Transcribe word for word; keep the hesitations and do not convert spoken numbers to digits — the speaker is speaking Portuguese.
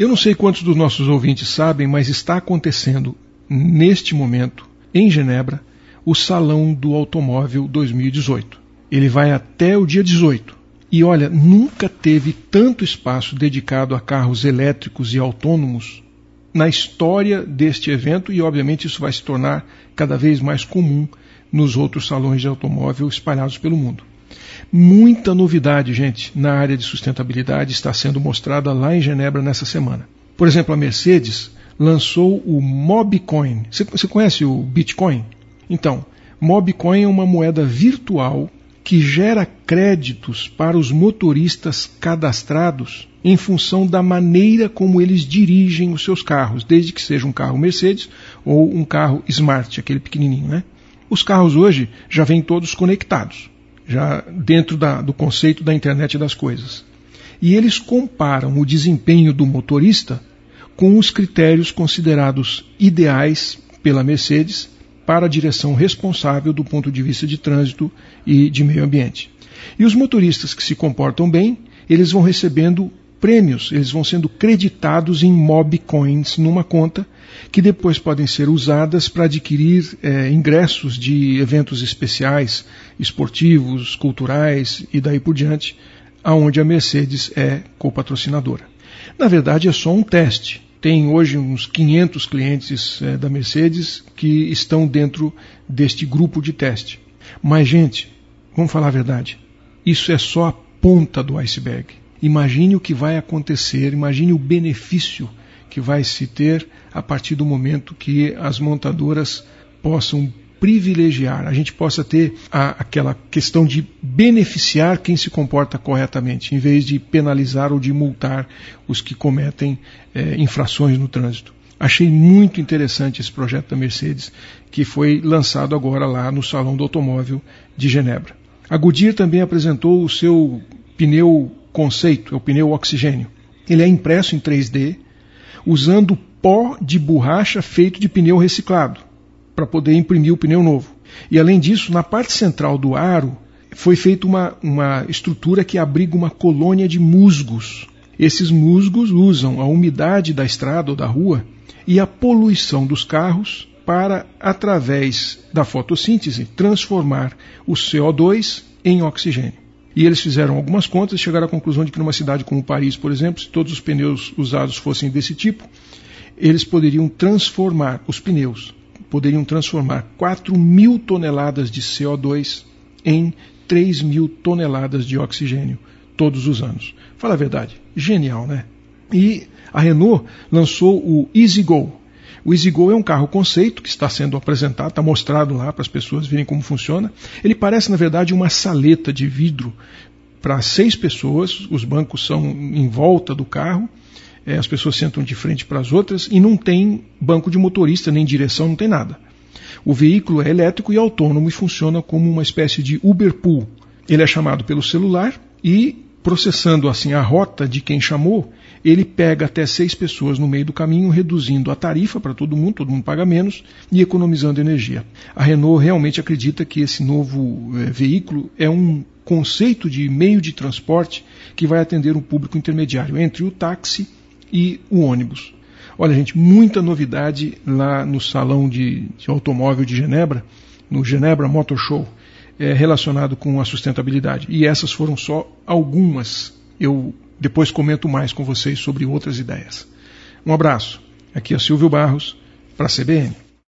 Eu não sei quantos dos nossos ouvintes sabem, mas está acontecendo neste momento, em Genebra, o Salão do Automóvel dois mil e dezoito. Ele vai até o dia dezoito. E olha, nunca teve tanto espaço dedicado a carros elétricos e autônomos na história deste evento, e obviamente isso vai se tornar cada vez mais comum nos outros salões de automóvel espalhados pelo mundo. Muita novidade, gente, na área de sustentabilidade está sendo mostrada lá em Genebra nessa semana. Por exemplo, a Mercedes lançou o Mobcoin. Você, você conhece o Bitcoin? Então, Mobcoin é uma moeda virtual que gera créditos para os motoristas cadastrados em função da maneira como eles dirigem os seus carros, desde que seja um carro Mercedes ou um carro Smart, aquele pequenininho, né? Os carros hoje já vêm todos conectados, já dentro da, do conceito da internet das coisas. E eles comparam o desempenho do motorista com os critérios considerados ideais pela Mercedes para a direção responsável do ponto de vista de trânsito e de meio ambiente. E os motoristas que se comportam bem, eles vão recebendo prêmios, eles vão sendo creditados em Mobcoins numa conta que depois podem ser usadas para adquirir é, ingressos de eventos especiais, esportivos, culturais e daí por diante, aonde a Mercedes é copatrocinadora. Na verdade, é só um teste. Tem hoje uns quinhentos clientes é, da Mercedes que estão dentro deste grupo de teste. Mas, gente, vamos falar a verdade, isso é só a ponta do iceberg. Imagine o que vai acontecer, imagine o benefício que vai se ter a partir do momento que as montadoras possam privilegiar, a gente possa ter a, aquela questão de beneficiar quem se comporta corretamente, em vez de penalizar ou de multar os que cometem é, infrações no trânsito. Achei muito interessante esse projeto da Mercedes, que foi lançado agora lá no Salão do Automóvel de Genebra. A Goodyear também apresentou o seu pneu conceito, é o pneu oxigênio. Ele é impresso em três D, usando pó de borracha feito de pneu reciclado, para poder imprimir o pneu novo. E além disso, na parte central do aro, foi feita uma, uma estrutura que abriga uma colônia de musgos. Esses musgos usam a umidade da estrada ou da rua e a poluição dos carros para, através da fotossíntese, transformar o C O dois em oxigênio. E eles fizeram algumas contas e chegaram à conclusão de que numa cidade como Paris, por exemplo, se todos os pneus usados fossem desse tipo, eles poderiam transformar os pneus, poderiam transformar quatro mil toneladas de C O dois em três mil toneladas de oxigênio todos os anos. Fala a verdade, genial, né? E a Renault lançou o EasyGo. O EasyGo é um carro conceito que está sendo apresentado, está mostrado lá para as pessoas verem como funciona. Ele parece, na verdade, uma saleta de vidro para seis pessoas. Os bancos são em volta do carro, é, as pessoas sentam de frente para as outras e não tem banco de motorista, nem direção, não tem nada. O veículo é elétrico e autônomo e funciona como uma espécie de Uber Pool. Ele é chamado pelo celular e, processando assim a rota de quem chamou, ele pega até seis pessoas no meio do caminho, reduzindo a tarifa para todo mundo, todo mundo paga menos e economizando energia. A Renault realmente acredita que esse novo eh, veículo é um conceito de meio de transporte que vai atender um público intermediário entre o táxi e o ônibus. Olha, gente, muita novidade lá no Salão de, de Automóvel de Genebra, no Genebra Motor Show, eh, relacionado com a sustentabilidade. E essas foram só algumas. Eu depois comento mais com vocês sobre outras ideias. Um abraço. Aqui é Silvio Barros, para a C B N.